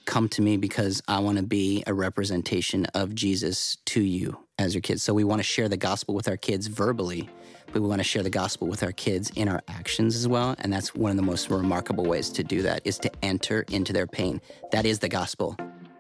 come to me because I want to be a representation of Jesus to you as your kids. So we want to share the gospel with our kids verbally, but we want to share the gospel with our kids in our actions as well. And that's one of the most remarkable ways to do that, is to enter into their pain. That is the gospel.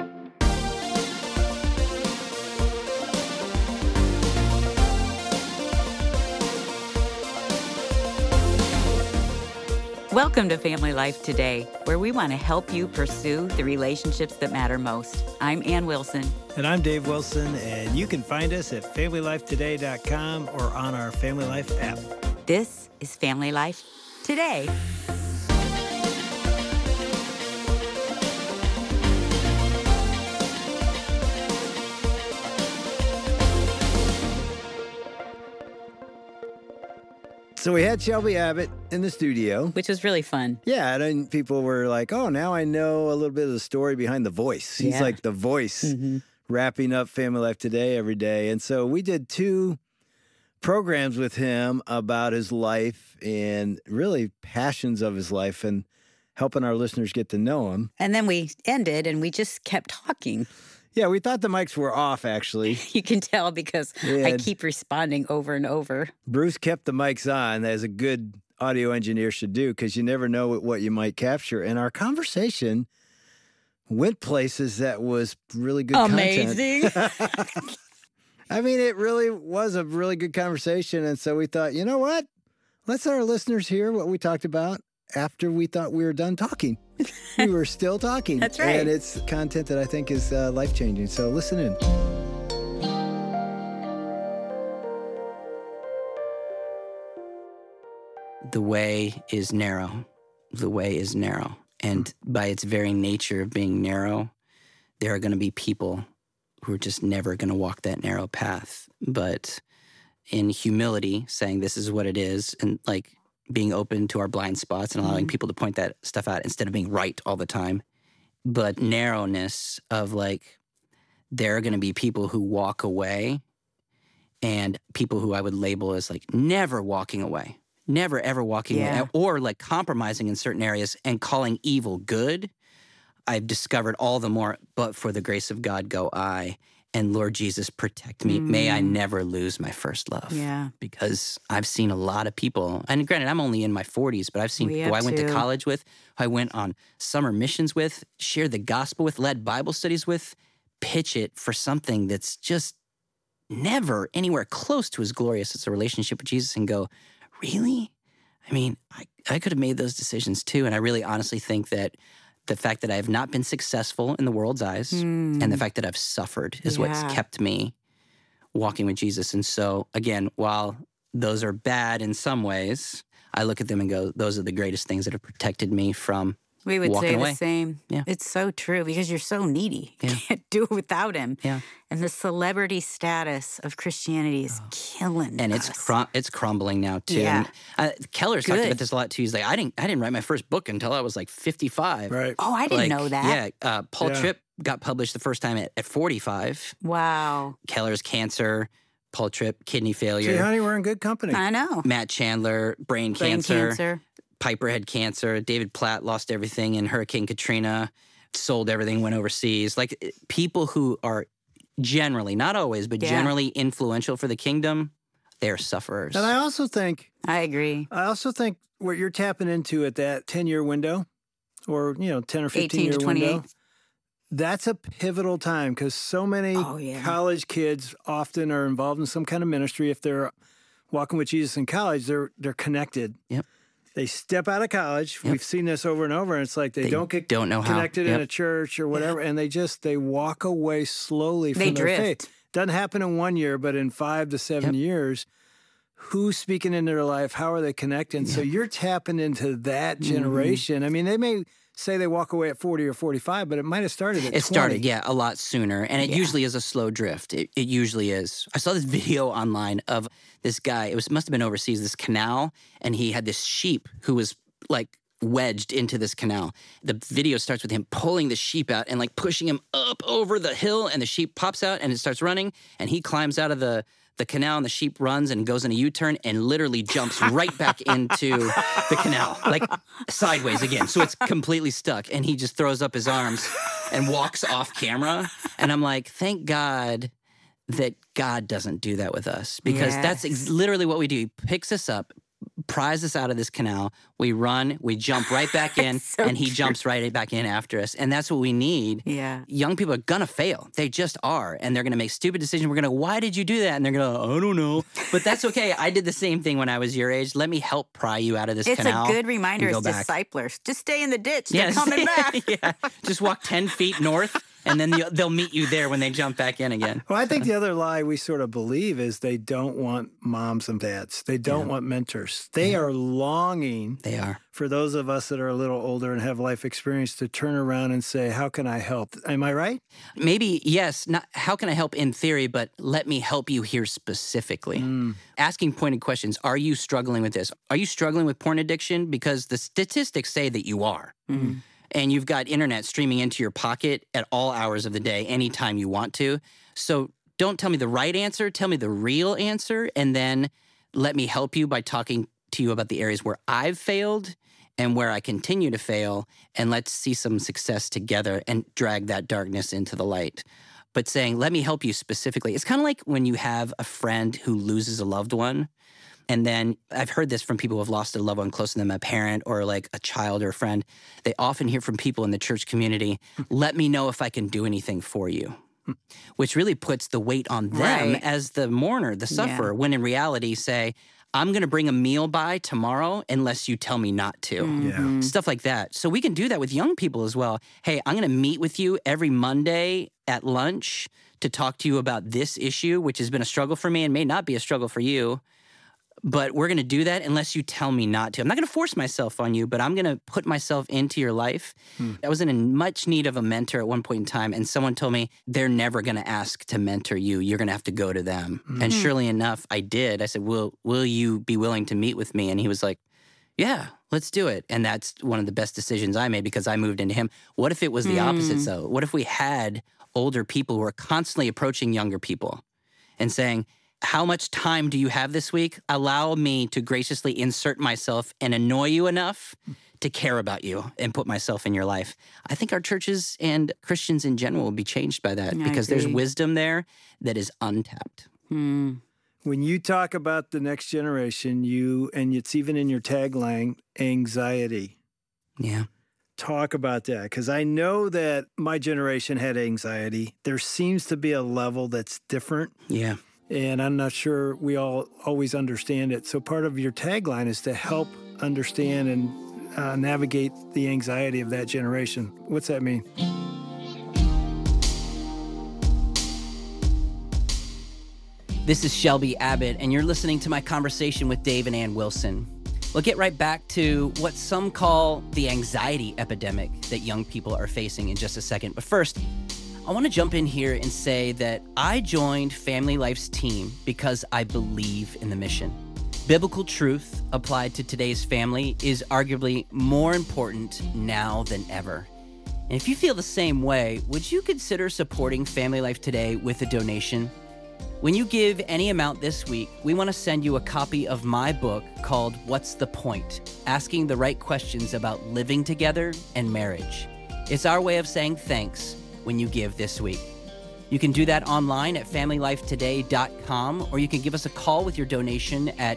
Welcome to Family Life Today, where we want to help you pursue the relationships that matter most. I'm Ann Wilson. And I'm Dave Wilson, and you can find us at FamilyLifeToday.com or on our Family Life app. This is Family Life Today. So we had Shelby Abbott in the studio. Which was really fun. Yeah, and then people were like, oh, now I know a little bit of the story behind the voice. He's like the voice wrapping up Family Life Today every day. And so we did 2 programs with him about his life and really passions of his life and helping our listeners get to know him. And then we ended and we just kept talking. Yeah, we thought the mics were off, actually. You can tell because I keep responding over and over. Bruce kept the mics on, as a good audio engineer should do, because you never know what you might capture. And our conversation went places that was really good Amazing. content. I mean, it really was a really good conversation. And so we thought, you know what? Let's let our listeners hear what we talked about after we thought we were done talking. We were still talking. That's right. And it's content that I think is life-changing. So listen in. The way is narrow. The way is narrow. And by its very nature of being narrow, there are going to be people who are just never going to walk that narrow path. But in humility, saying this is what it is, and like being open to our blind spots and allowing people to point that stuff out instead of being right all the time. But narrowness of like, there are going to be people who walk away and people who I would label as like never walking away, never ever walking away, or like compromising in certain areas and calling evil good. I've discovered all the more, but for the grace of God go I. And Lord Jesus, protect me. May I never lose my first love. Yeah. Because I've seen a lot of people, and granted, I'm only in my 40s, but I've seen who I went to college with, who I went on summer missions with, shared the gospel with, led Bible studies with, pitch it for something that's just never anywhere close to as glorious as a relationship with Jesus, and go, really? I mean, I could have made those decisions too. And I really honestly think that the fact that I have not been successful in the world's eyes and the fact that I've suffered is what's kept me walking with Jesus. And so, again, while those are bad in some ways, I look at them and go, those are the greatest things that have protected me from We would walking say away. the same. Yeah. It's so true because you're so needy. You can't do it without him. Yeah. And the celebrity status of Christianity is killing And us. it's crumbling now too. Yeah. And, Keller's talked about this a lot too. He's like, I didn't write my first book until I was like 55. Right. Oh, I didn't know that. Yeah. Paul Tripp got published the first time at 45. Wow. Keller's cancer, Paul Tripp, kidney failure. See, honey, we're in good company. I know. Matt Chandler, brain cancer. Piper had cancer. David Platt lost everything in Hurricane Katrina, sold everything, went overseas. Like people who are generally, not always, but generally influential for the kingdom, they're sufferers. And I also think what you're tapping into at that 10-year window, or 10 or 15-year window, that's a pivotal time because so many college kids often are involved in some kind of ministry. If they're walking with Jesus in college, they're connected. Yep. They step out of college. Yep. We've seen this over and over. And it's like they don't know connected in a church or whatever. And they walk away slowly from their faith. Doesn't happen in 1 year, but in 5 to 7 years, who's speaking into their life? How are they connecting? So you're tapping into that generation. I mean, they may say they walk away at 40 or 45, but it might have started at 20. It started, a lot sooner. And it usually is a slow drift. It usually is. I saw this video online of this guy. It must have been overseas, this canal, and he had this sheep who was like wedged into this canal. The video starts with him pulling the sheep out and like pushing him up over the hill, and the sheep pops out and it starts running, and he climbs out of the canal, and the sheep runs and goes in a U-turn and literally jumps right back into the canal, like sideways again. So it's completely stuck, and he just throws up his arms and walks off camera. And I'm like, thank God that God doesn't do that with us, because that's literally what we do. He picks us up, pries us out of this canal. We run, we jump right back in, and he jumps right back in after us. And that's what we need. Yeah. Young people are going to fail. They just are. And they're going to make stupid decisions. We're going to, why did you do that? And they're going to, I don't know. But that's okay. I did the same thing when I was your age. Let me help pry you out of this canal. It's a good reminder as disciplers. Just stay in the ditch. They're coming back. Yeah. Just walk 10 feet north. And then they'll meet you there when they jump back in again. Well, I think the other lie we sort of believe is they don't want moms and dads. They don't want mentors. They are longing for those of us that are a little older and have life experience to turn around and say, how can I help? Am I right? Maybe, yes. Not how can I help in theory, but let me help you here specifically. Asking pointed questions. Are you struggling with this? Are you struggling with porn addiction? Because the statistics say that you are. And you've got internet streaming into your pocket at all hours of the day, anytime you want to. So don't tell me the right answer. Tell me the real answer. And then let me help you by talking to you about the areas where I've failed and where I continue to fail. And let's see some success together and drag that darkness into the light. But saying, let me help you specifically. It's kind of like when you have a friend who loses a loved one. And then I've heard this from people who have lost a loved one close to them, a parent or like a child or a friend. They often hear from people in the church community, let me know if I can do anything for you, which really puts the weight on them as the mourner, the sufferer, when in reality say, I'm going to bring a meal by tomorrow unless you tell me not to. Stuff like that. So we can do that with young people as well. Hey, I'm going to meet with you every Monday at lunch to talk to you about this issue, which has been a struggle for me and may not be a struggle for you. But we're going to do that unless you tell me not to. I'm not going to force myself on you, but I'm going to put myself into your life. I was in much need of a mentor at one point in time, and someone told me, they're never going to ask to mentor you. You're going to have to go to them. And surely enough, I did. I said, will you be willing to meet with me? And he was like, yeah, let's do it. And that's one of the best decisions I made because I moved into him. What if it was the opposite, though? What if we had older people who are constantly approaching younger people and saying, how much time do you have this week? Allow me to graciously insert myself and annoy you enough to care about you and put myself in your life. I think our churches and Christians in general will be changed by that because there's wisdom there that is untapped. When you talk about the next generation, and it's even in your tagline, anxiety. Yeah. Talk about that, because I know that my generation had anxiety. There seems to be a level that's different. Yeah. And I'm not sure we all always understand it. So part of your tagline is to help understand and navigate the anxiety of that generation. What's that mean? This is Shelby Abbott, and you're listening to my conversation with Dave and Ann Wilson. We'll get right back to what some call the anxiety epidemic that young people are facing in just a second. But first, I want to jump in here and say that I joined Family Life's team because I believe in the mission. Biblical truth applied to today's family is arguably more important now than ever. And if you feel the same way, would you consider supporting Family Life today with a donation? When you give any amount this week, we want to send you a copy of my book called What's the Point? Asking the right questions about living together and marriage. It's our way of saying thanks when you give this week. You can do that online at familylifetoday.com, or you can give us a call with your donation at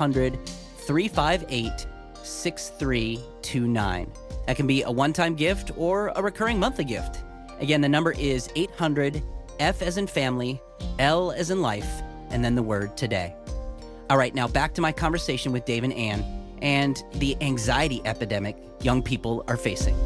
800-358-6329. That can be a one-time gift or a recurring monthly gift. Again, the number is 800, F as in family, L as in life, and then the word today. All right, now back to my conversation with Dave and Ann and the anxiety epidemic young people are facing.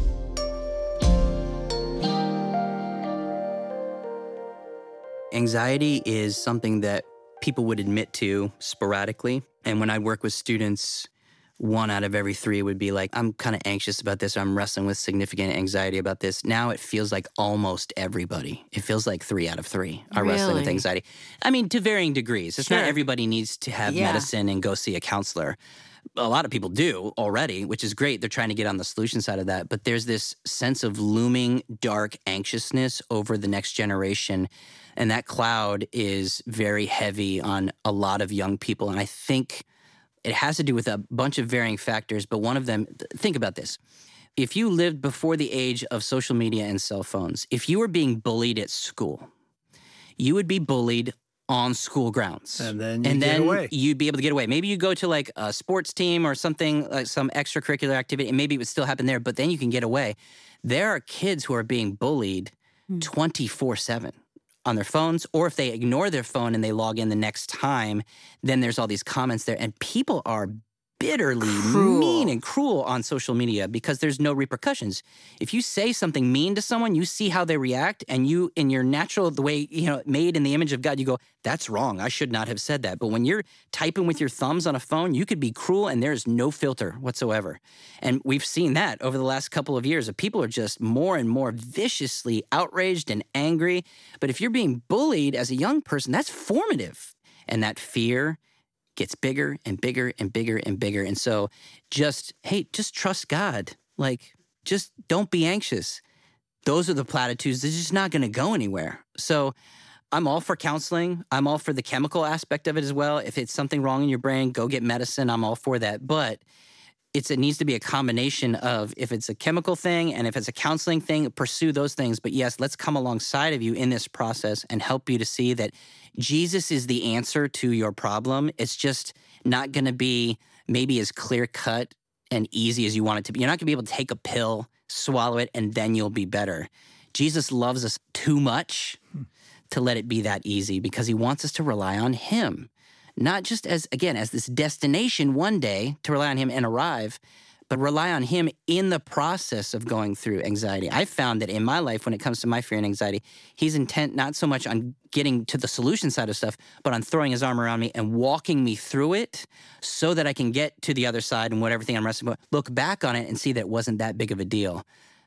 Anxiety is something that people would admit to sporadically. And when I work with students, 1 out of every 3 would be like, I'm kind of anxious about this, or I'm wrestling with significant anxiety about this. Now it feels like almost everybody. It feels like 3 out of 3 are wrestling with anxiety. I mean, to varying degrees. It's not everybody needs to have medicine and go see a counselor. A lot of people do already, which is great. They're trying to get on the solution side of that. But there's this sense of looming dark anxiousness over the next generation. And that cloud is very heavy on a lot of young people. And I think it has to do with a bunch of varying factors. But one of them, think about this. If you lived before the age of social media and cell phones, if you were being bullied at school, you would be bullied on school grounds. And then get away. You'd be able to get away. Maybe you go to like a sports team or something, like some extracurricular activity, and maybe it would still happen there, but then you can get away. There are kids who are being bullied 24/7 on their phones, or if they ignore their phone and they log in the next time, then there's all these comments there. And people are bitterly mean and cruel on social media because there's no repercussions. If you say something mean to someone, you see how they react, and you, in your natural, the way, made in the image of God, you go, that's wrong. I should not have said that. But when you're typing with your thumbs on a phone, you could be cruel and there's no filter whatsoever. And we've seen that over the last couple of years. People are just more and more viciously outraged and angry. But if you're being bullied as a young person, that's formative. And that fear gets bigger and bigger and bigger and bigger. And so just trust God. Like, just don't be anxious. Those are the platitudes. They're just not going to go anywhere. So I'm all for counseling. I'm all for the chemical aspect of it as well. If it's something wrong in your brain, go get medicine. I'm all for that. But it needs to be a combination of, if it's a chemical thing and if it's a counseling thing, pursue those things. But yes, let's come alongside of you in this process and help you to see that Jesus is the answer to your problem. It's just not going to be maybe as clear-cut and easy as you want it to be. You're not going to be able to take a pill, swallow it, and then you'll be better. Jesus loves us too much to let it be that easy, because he wants us to rely on him. Not just as this destination one day to rely on him and arrive, but rely on him in the process of going through anxiety. I've found that in my life, when it comes to my fear and anxiety, he's intent not so much on getting to the solution side of stuff, but on throwing his arm around me and walking me through it so that I can get to the other side and whatever thing I'm wrestling with, look back on it and see that it wasn't that big of a deal.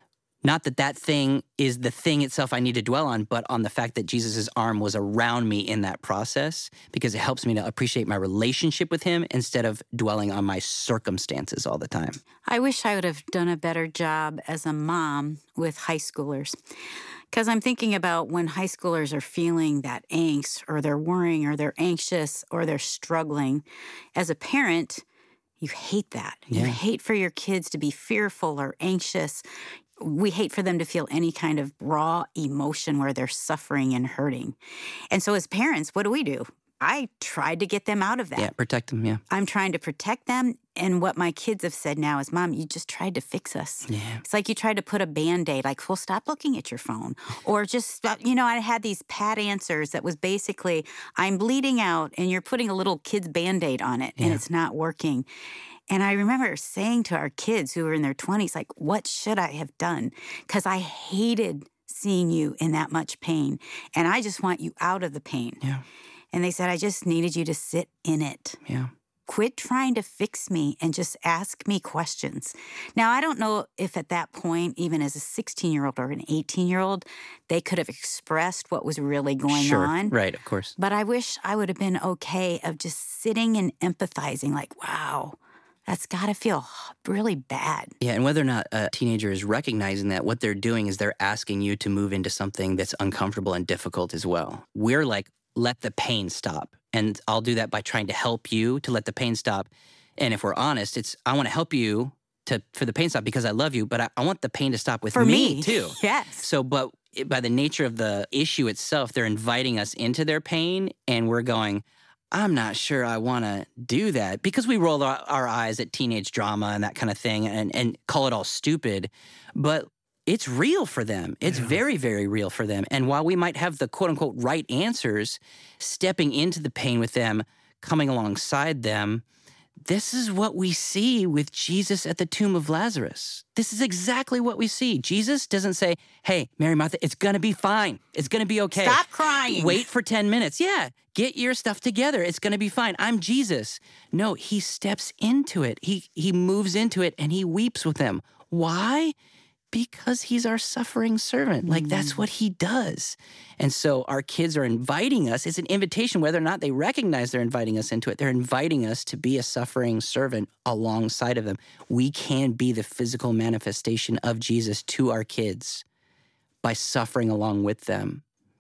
Not that thing is the thing itself I need to dwell on, but on the fact that Jesus' arm was around me in that process, because it helps me to appreciate my relationship with him instead of dwelling on my circumstances all the time. I wish I would have done a better job as a mom with high schoolers, because I'm thinking about when high schoolers are feeling that angst, or they're worrying, or they're anxious, or they're struggling. As a parent, you hate that. Yeah. You hate for your kids to be fearful or anxious. We hate for them to feel any kind of raw emotion where they're suffering and hurting. And so as parents, what do? I tried to get them out of that. Yeah, protect them, yeah. I'm trying to protect them. And what my kids have said now is, Mom, you just tried to fix us. Yeah. It's like you tried to put a Band-Aid, like, well, stop looking at your phone. Or just, I had these pat answers that was basically, I'm bleeding out and you're putting a little kid's Band-Aid on it and it's not working. And I remember saying to our kids who were in their 20s, like, what should I have done? Because I hated seeing you in that much pain. And I just want you out of the pain. Yeah. And they said, I just needed you to sit in it. Yeah. Quit trying to fix me and just ask me questions. Now, I don't know if at that point, even as a 16-year-old or an 18-year-old, they could have expressed what was really going on. Right, of course. But I wish I would have been okay of just sitting and empathizing, like, wow, that's got to feel really bad. Yeah, and whether or not a teenager is recognizing that, what they're doing is they're asking you to move into something that's uncomfortable and difficult as well. We're like, let the pain stop. And I'll do that by trying to help you to let the pain stop. And if we're honest, I want to help you for the pain to stop because I love you, but I want the pain to stop with for me too. Yes. So, but by the nature of the issue itself, they're inviting us into their pain, and we're going, I'm not sure I want to do that, because we roll our eyes at teenage drama and that kind of thing and call it all stupid. But it's real for them. It's very, very real for them. And while we might have the quote-unquote right answers, stepping into the pain with them, coming alongside them, this is what we see with Jesus at the tomb of Lazarus. This is exactly what we see. Jesus doesn't say, hey, Mary, Martha, it's going to be fine. It's going to be okay. Stop crying. Wait for 10 minutes. Yeah, get your stuff together. It's going to be fine. I'm Jesus. No, he steps into it. He moves into it, and he weeps with them. Why? Because he's our suffering servant. Like, that's what he does. And so our kids are inviting us. It's an invitation, whether or not they recognize they're inviting us into it. They're inviting us to be a suffering servant alongside of them. We can be the physical manifestation of Jesus to our kids by suffering along with them.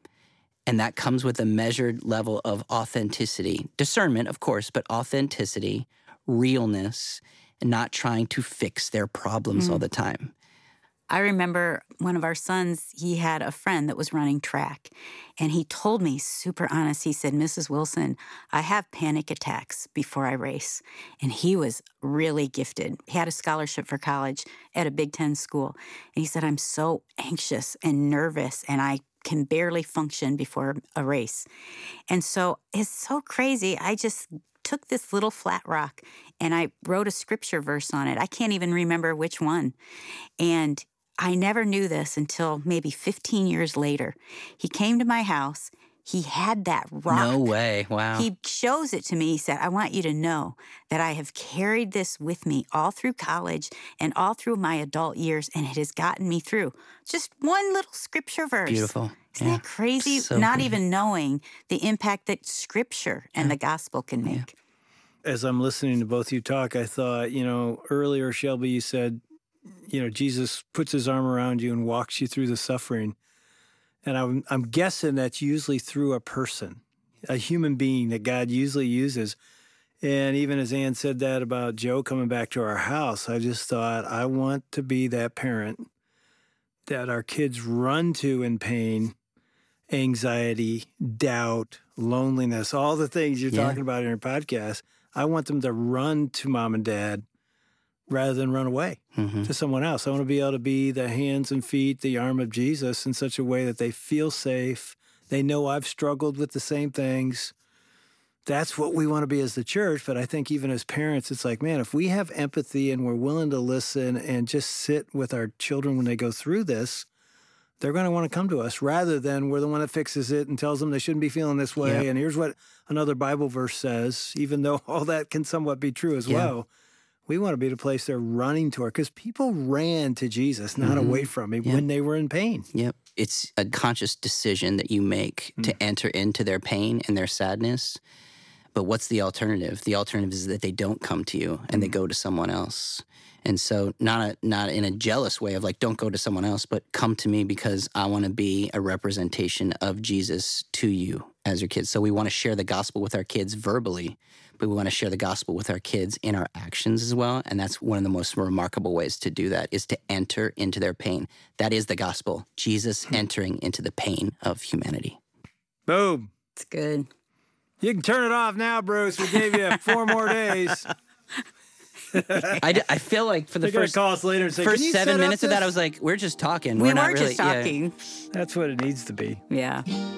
And that comes with a measured level of authenticity. Discernment, of course, but authenticity, realness, and not trying to fix their problems all the time. I remember one of our sons, he had a friend that was running track, and he told me, super honest, he said, Mrs. Wilson, I have panic attacks before I race. And he was really gifted. He had a scholarship for college at a Big Ten school. And he said, I'm so anxious and nervous, and I can barely function before a race. And so it's so crazy. I just took this little flat rock and I wrote a scripture verse on it. I can't even remember which one. And I never knew this until maybe 15 years later. He came to my house. He had that rock. No way. Wow. He shows it to me. He said, I want you to know that I have carried this with me all through college and all through my adult years, and it has gotten me through. Just one little scripture verse. Beautiful. Isn't that crazy? So Not good. Even knowing the impact that scripture and the gospel can make. As I'm listening to both you talk, I thought, earlier, Shelby, you said, Jesus puts his arm around you and walks you through the suffering. And I'm guessing that's usually through a person, a human being that God usually uses. And even as Ann said that about Joe coming back to our house, I just thought, I want to be that parent that our kids run to in pain, anxiety, doubt, loneliness, all the things you're talking about in your podcast. I want them to run to mom and dad rather than run away to someone else. I want to be able to be the hands and feet, the arm of Jesus in such a way that they feel safe. They know I've struggled with the same things. That's what we want to be as the church. But I think even as parents, it's like, man, if we have empathy and we're willing to listen and just sit with our children when they go through this, they're going to want to come to us rather than we're the one that fixes it and tells them they shouldn't be feeling this way. Yep. And here's what another Bible verse says, even though all that can somewhat be true as well. We want to be the place they're running toward, because people ran to Jesus, not away from him when they were in pain. Yep. It's a conscious decision that you make to enter into their pain and their sadness. But what's the alternative? The alternative is that they don't come to you and they go to someone else. And so not in a jealous way of like, don't go to someone else, but come to me because I want to be a representation of Jesus to you as your kids. So we want to share the gospel with our kids verbally, but we want to share the gospel with our kids in our actions as well. And that's one of the most remarkable ways to do that, is to enter into their pain. That is the gospel, Jesus entering into the pain of humanity. Boom. It's good. You can turn it off now, Bruce. We gave you 4 more days. I feel like for the first call us later and say, first 7 minutes of that, I was like, we're just talking. We were not really, just talking. Yeah. That's what it needs to be. Yeah.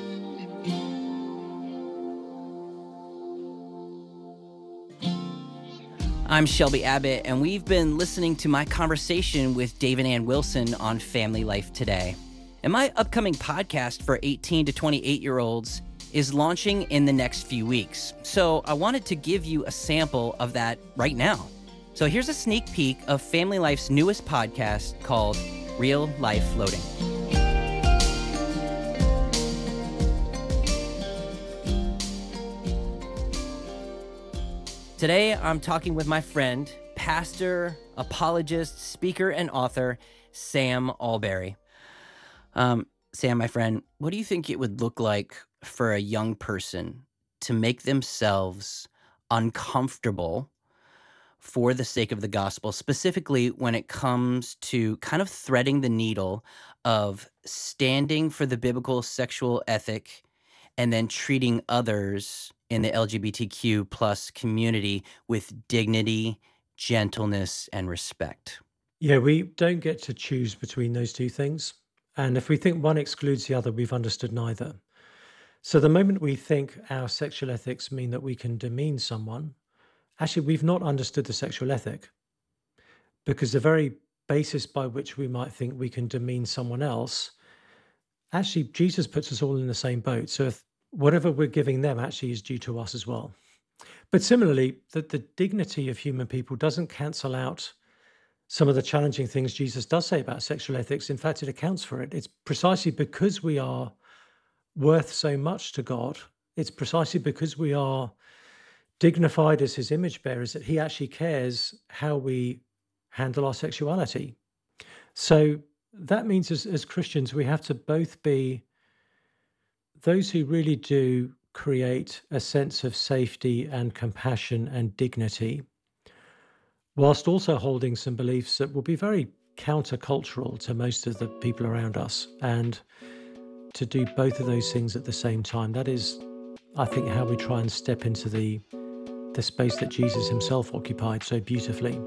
I'm Shelby Abbott, and we've been listening to my conversation with Dave and Ann Wilson on Family Life Today. And my upcoming podcast for 18 to 28-year-olds is launching in the next few weeks. So I wanted to give you a sample of that right now. So here's a sneak peek of Family Life's newest podcast called Real Life Floating. Today, I'm talking with my friend, pastor, apologist, speaker, and author, Sam Allberry. Sam, my friend, what do you think it would look like for a young person to make themselves uncomfortable for the sake of the gospel, specifically when it comes to kind of threading the needle of standing for the biblical sexual ethic and then treating others in the LGBTQ plus community with dignity, gentleness, and respect? Yeah, we don't get to choose between those two things. And if we think one excludes the other, we've understood neither. So the moment we think our sexual ethics mean that we can demean someone, actually, we've not understood the sexual ethic. Because the very basis by which we might think we can demean someone else, actually, Jesus puts us all in the same boat. So if whatever we're giving them actually is due to us as well. But similarly, that the dignity of human people doesn't cancel out some of the challenging things Jesus does say about sexual ethics. In fact, it accounts for it. It's precisely because we are worth so much to God. It's precisely because we are dignified as his image bearers that he actually cares how we handle our sexuality. So that means as Christians, we have to both be those who really do create a sense of safety and compassion and dignity, whilst also holding some beliefs that will be very countercultural to most of the people around us. And to do both of those things at the same time, that is, I think, how we try and step into the space that Jesus himself occupied so beautifully.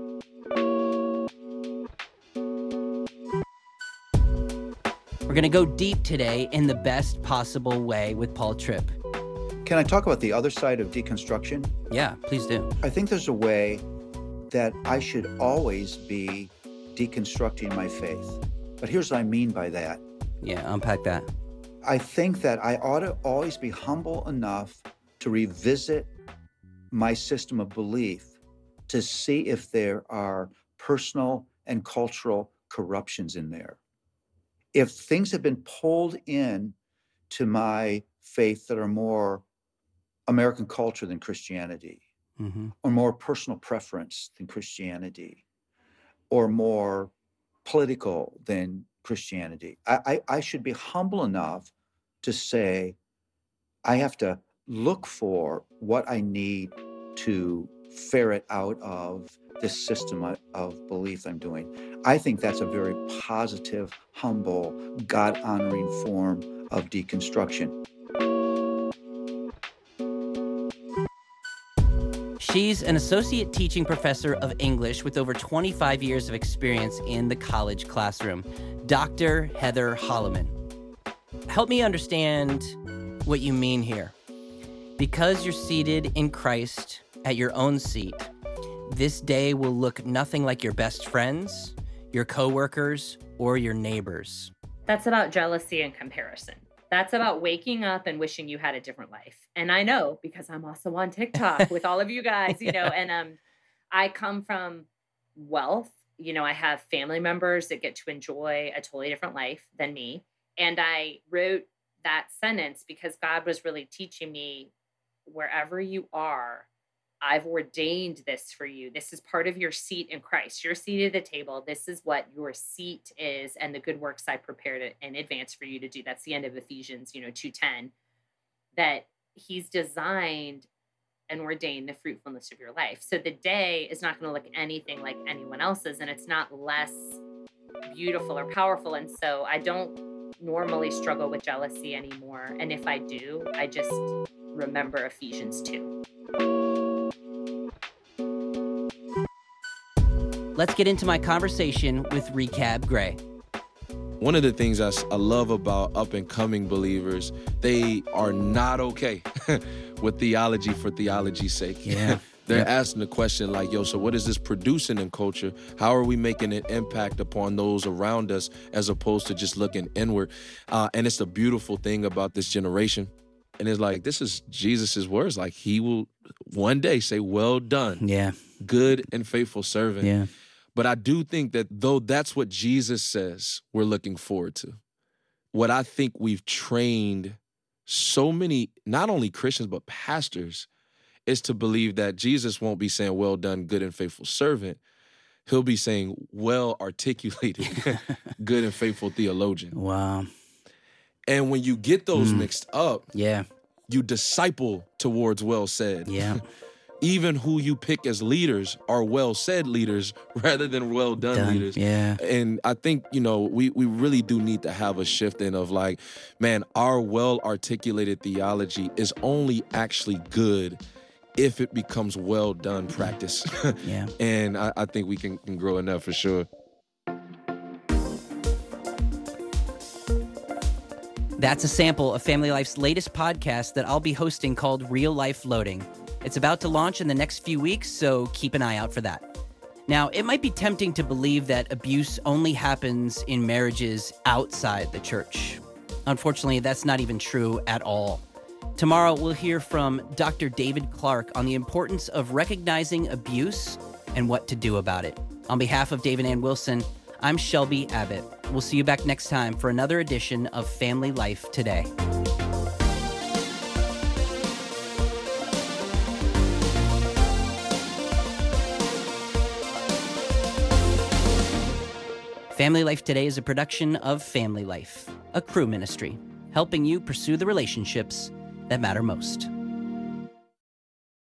We're going to go deep today in the best possible way with Paul Tripp. Can I talk about the other side of deconstruction? Yeah, please do. I think there's a way that I should always be deconstructing my faith. But here's what I mean by that. Yeah, unpack that. I think that I ought to always be humble enough to revisit my system of belief to see if there are personal and cultural corruptions in there. If things have been pulled in to my faith that are more American culture than Christianity, or more personal preference than Christianity, or more political than Christianity, I should be humble enough to say, I have to look for what I need to ferret out of this system of belief I'm doing. I think that's a very positive, humble, God-honoring form of deconstruction. She's an associate teaching professor of English with over 25 years of experience in the college classroom, Dr. Heather Holleman. Help me understand what you mean here. Because you're seated in Christ at your own seat, this day will look nothing like your best friends, your coworkers, or your neighbors. That's about jealousy and comparison. That's about waking up and wishing you had a different life. And I know because I'm also on TikTok with all of you guys, and I come from wealth. I have family members that get to enjoy a totally different life than me. And I wrote that sentence because God was really teaching me, wherever you are, I've ordained this for you. This is part of your seat in Christ. Your seat at the table. This is what your seat is, and the good works I prepared in advance for you to do. That's the end of Ephesians, 2:10. That he's designed and ordained the fruitfulness of your life. So the day is not going to look anything like anyone else's, and it's not less beautiful or powerful. And so I don't normally struggle with jealousy anymore. And if I do, I just remember Ephesians 2. Let's get into my conversation with Recab Gray. One of the things I love about up-and-coming believers, they are not okay with theology for theology's sake. Yeah. They're asking the question like, so what is this producing in culture? How are we making an impact upon those around us as opposed to just looking inward? And it's the beautiful thing about this generation. And it's like, this is Jesus' words. Like, he will one day say, well done. Yeah. Good and faithful servant. Yeah. But I do think that though that's what Jesus says we're looking forward to, what I think we've trained so many, not only Christians, but pastors, is to believe that Jesus won't be saying, well done, good and faithful servant. He'll be saying, well articulated, good and faithful theologian. Wow. And when you get those mixed up, yeah, you disciple towards well said. Yeah. Even who you pick as leaders are well-said leaders rather than well-done leaders. Yeah. And I think, we really do need to have a shift in of like, man, our well-articulated theology is only actually good if it becomes well-done practice. Yeah. And I think we can grow in that for sure. That's a sample of Family Life's latest podcast that I'll be hosting called Real Life Loading. It's about to launch in the next few weeks, so keep an eye out for that. Now, it might be tempting to believe that abuse only happens in marriages outside the church. Unfortunately, that's not even true at all. Tomorrow, we'll hear from Dr. David Clark on the importance of recognizing abuse and what to do about it. On behalf of Dave and Ann Wilson, I'm Shelby Abbott. We'll see you back next time for another edition of Family Life Today. Family Life Today is a production of Family Life, a Cru ministry, helping you pursue the relationships that matter most.